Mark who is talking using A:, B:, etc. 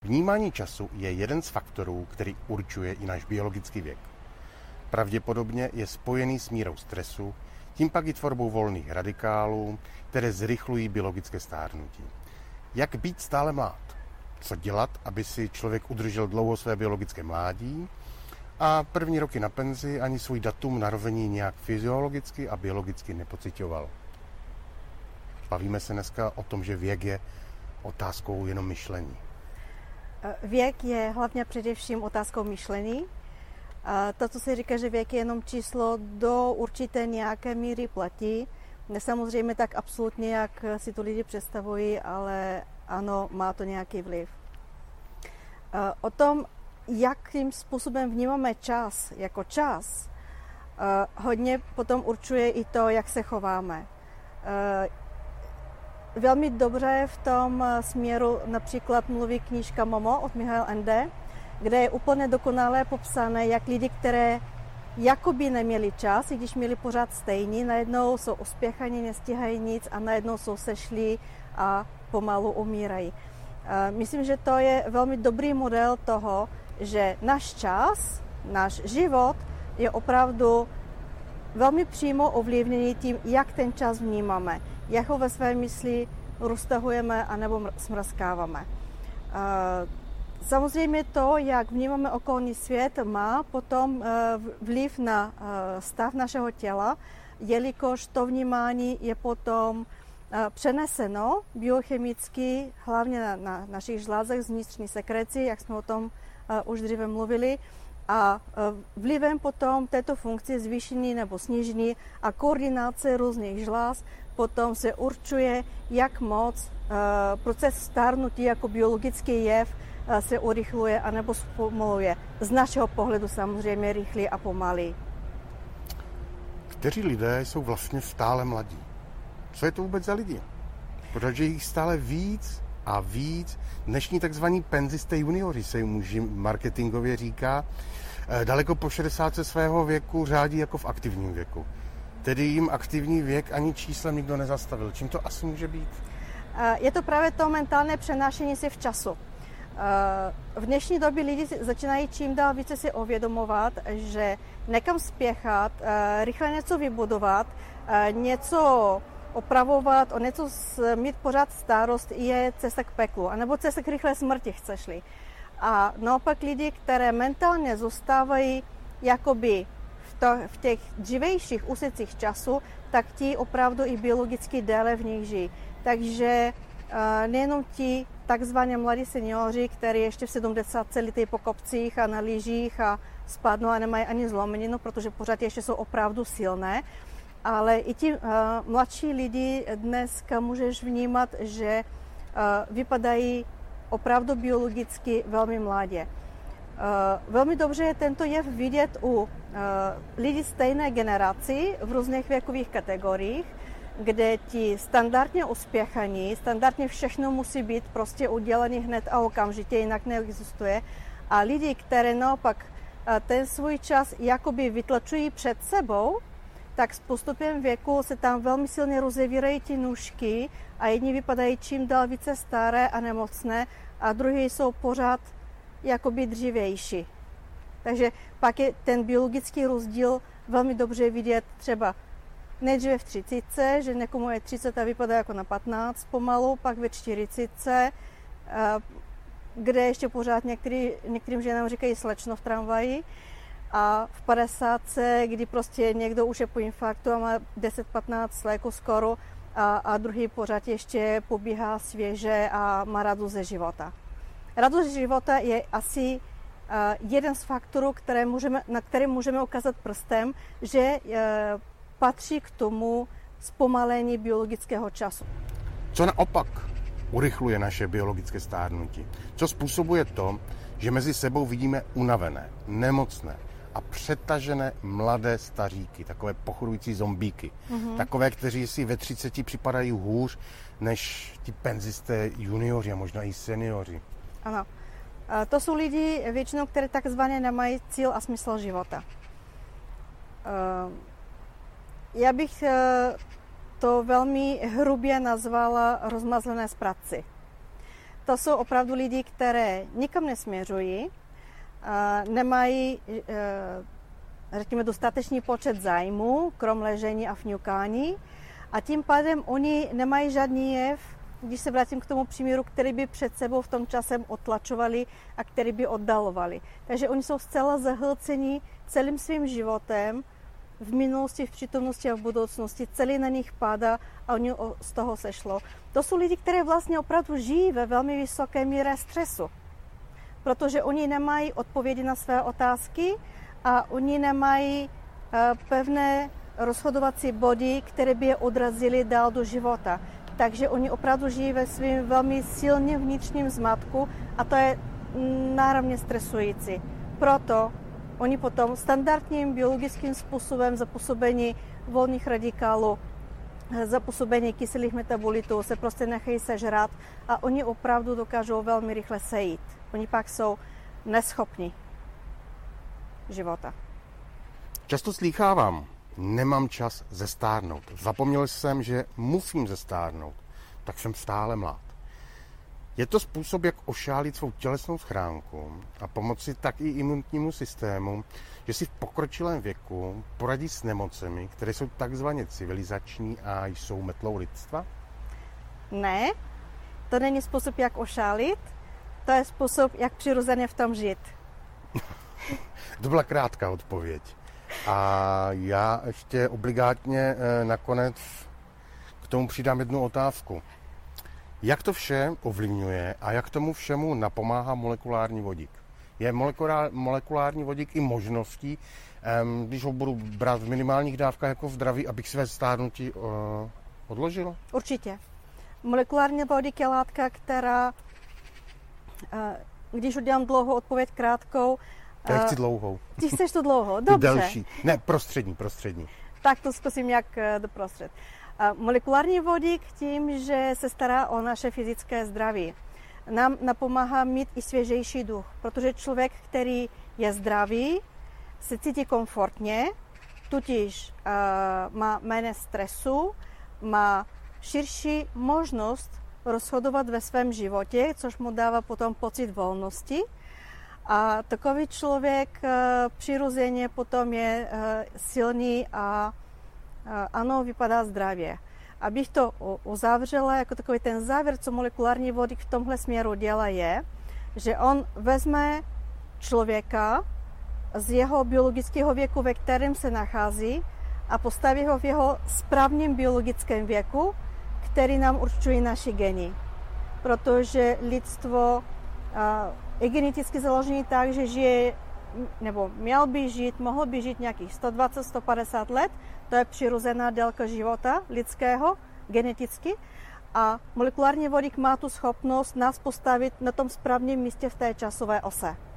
A: Vnímání času je jeden z faktorů, který určuje i náš biologický věk. Pravděpodobně je spojený s mírou stresu, tím pak i tvorbou volných radikálů, které zrychlují biologické stárnutí. Jak být stále mlád? Co dělat, aby si člověk udržel dlouho své biologické mládí a první roky na penzi ani svůj datum narození nějak fyziologicky a biologicky nepociťoval? Bavíme se dneska o tom, že věk je otázkou jenom myšlení.
B: Věk je hlavně především otázkou myšlení. To, co se říká, že věk je jenom číslo, do určité nějaké míry platí. Nesamsamozřejmě tak absolutně, jak si to lidi představují, ale ano, má to nějaký vliv. O tom, jakým způsobem vnímáme čas jako čas, hodně potom určuje i to, jak se chováme. Velmi dobře v tom směru například mluví knížka Momo od Michaela Ende, kde je úplně dokonale popsané, jak lidi, které jakoby neměli čas, i když měli pořád stejný, najednou jsou uspěchaní, nestíhají nic a najednou jsou sešli a pomalu umírají. Myslím, že to je velmi dobrý model toho, že náš čas, náš život je opravdu velmi přímo ovlivněný tím, jak ten čas vnímáme, jak ho ve své mysli roztahujeme anebo smraskáváme. Samozřejmě to, jak vnímáme okolní svět, má potom vliv na stav našeho těla, jelikož to vnímání je potom přeneseno biochemicky, hlavně na našich žlázech z vnitřní sekreci, jak jsme o tom už dříve mluvili, a vlivem potom této funkce zvýšení nebo snížení a koordinace různých žláz potom se určuje, jak moc proces stárnutí jako biologický jev se urychluje anebo zpomaluje. Z našeho pohledu samozřejmě rychlý a pomalý.
A: Kteří lidé jsou vlastně stále mladí? Co je to vůbec za lidi? Protože jich stále víc a víc. Dnešní takzvaní penzisté junioři se jim marketingově říká, daleko po 60 svého věku řádí jako v aktivním věku. Tedy jim aktivní věk ani číslem nikdo nezastavil. Čím to asi může být?
B: Je to právě to mentální přenášení si v času. V dnešní době lidi začínají čím dál více si uvědomovat, že nekam spěchat, rychle něco vybudovat, něco opravovat, o něco mít pořád starost je cesta k peklu, anebo cesta k rychlé smrti, chceš-li. A naopak lidi, které mentálně zůstávají jakoby v těch dřívějších úsecích času, tak ti opravdu i biologicky déle v nich žijí. Takže nejenom ti takzvaně mladí seniori, kteří ještě v 70 letají po kopcích a na lyžích a spadnou a nemají ani zlomeninu, protože pořád ještě jsou opravdu silné, ale i ti mladší lidi dneska můžeš vnímat, že vypadají opravdu biologicky velmi mladě. Velmi dobře je tento jev vidět u lidí stejné generaci v různých věkových kategoriích, kde ti standardně uspěchaní, standardně všechno musí být prostě udělané hned a okamžitě, jinak neexistuje. A lidi, které naopak ten svůj čas jakoby vytlačují před sebou, tak s postupem věku se tam velmi silně rozevírají ty nůžky a jedni vypadají čím dál více staré a nemocné a druhý jsou pořád jakoby dřívější. Takže pak je ten biologický rozdíl velmi dobře vidět třeba nejdříve v 30, že někomu je 30 a vypadá jako na 15 pomalu, pak ve 40, kde ještě pořád některým ženám říkají slečno v tramvaji, a v 50, kdy prostě někdo už je po infarktu a má 10-15 léků skoro a druhý pořád ještě pobíhá svěže a má radost ze života. Radost ze života je asi jeden z faktorů, na který můžeme ukázat prstem, že patří k tomu zpomalení biologického času.
A: Co naopak urychluje naše biologické stárnutí? Co způsobuje to, že mezi sebou vidíme unavené, nemocné a přetažené mladé staříky, takové pochodující zombíky, takové, kteří si ve 30 připadají hůř než ti penzisté junioři a možná i seniori?
B: Ano. To jsou lidi většinou, kteří takzvaně nemají cíl a smysl života. Já bych to velmi hrubě nazvala rozmazlené zprátci. To jsou opravdu lidi, které nikam nesměřují, nemají, řekněme, dostatečný počet zájmů, krom ležení a fňukání, a tím pádem oni nemají žádný jev, když se vrátím k tomu příměru, který by před sebou v tom časem otlačovali a který by oddalovali. Takže oni jsou zcela zahlceni celým svým životem, v minulosti, v přítomnosti a v budoucnosti, celý na nich padá a oni z toho sešlo. To jsou lidi, které vlastně opravdu žijí ve velmi vysoké míře stresu, protože oni nemají odpovědi na své otázky a oni nemají pevné rozhodovací body, které by je odrazily dál do života. Takže oni opravdu žijí ve svém velmi silně vnitřním zmatku a to je náramně stresující. Proto oni potom standardním biologickým způsobem za působení volných radikálů, za působení kyselých metabolitů se prostě nechají sežrat a oni opravdu dokážou velmi rychle sejít. Oni pak jsou neschopní života.
A: Často slýchávám, nemám čas zestárnout. Zapomněl jsem, že musím zestárnout, tak jsem stále mlád. Je to způsob, jak ošálit svou tělesnou schránku a pomoci tak i imunitnímu systému, že si v pokročilém věku poradí s nemocemi, které jsou takzvaně civilizační a jsou metlou lidstva?
B: Ne, to není způsob, jak ošálit, to je způsob, jak přirozeně v tom žít.
A: To byla krátká odpověď. A já ještě obligátně nakonec k tomu přidám jednu otázku. Jak to vše ovlivňuje a jak tomu všemu napomáhá molekulární vodík? Je molekulární vodík i možností, když ho budu brát v minimálních dávkách jako v zdraví, abych své stárnutí odložil?
B: Určitě. Molekulární vodík je látka, která, když udělám dlouhou odpověď krátkou...
A: Já chci dlouhou.
B: Ty chceš tu dlouhou, dobře.
A: Delší. Ne, prostřední.
B: Tak to zkusím jak doprostřed. Molekulární vodík tím, že se stará o naše fyzické zdraví, nám napomáhá mít i svěžejší duch, protože člověk, který je zdravý, se cítí komfortně, tudíž má méně stresu, má širší možnost rozhodovat ve svém životě, což mu dává potom pocit volnosti. A takový člověk přirozeně potom je silný a ano, vypadá zdravě. Abych to uzavřela, jako takový ten závěr, co molekulární vodík v tomhle směru dělá, je, že on vezme člověka z jeho biologického věku, ve kterém se nachází, a postaví ho v jeho správném biologickém věku, který nám určují naši geny. Protože lidstvo je geneticky založené tak, že žije, nebo mohl by žít nějakých 120-150 let, to je přirozená délka života lidského, geneticky, a molekulární vodík má tu schopnost nás postavit na tom správném místě v té časové ose.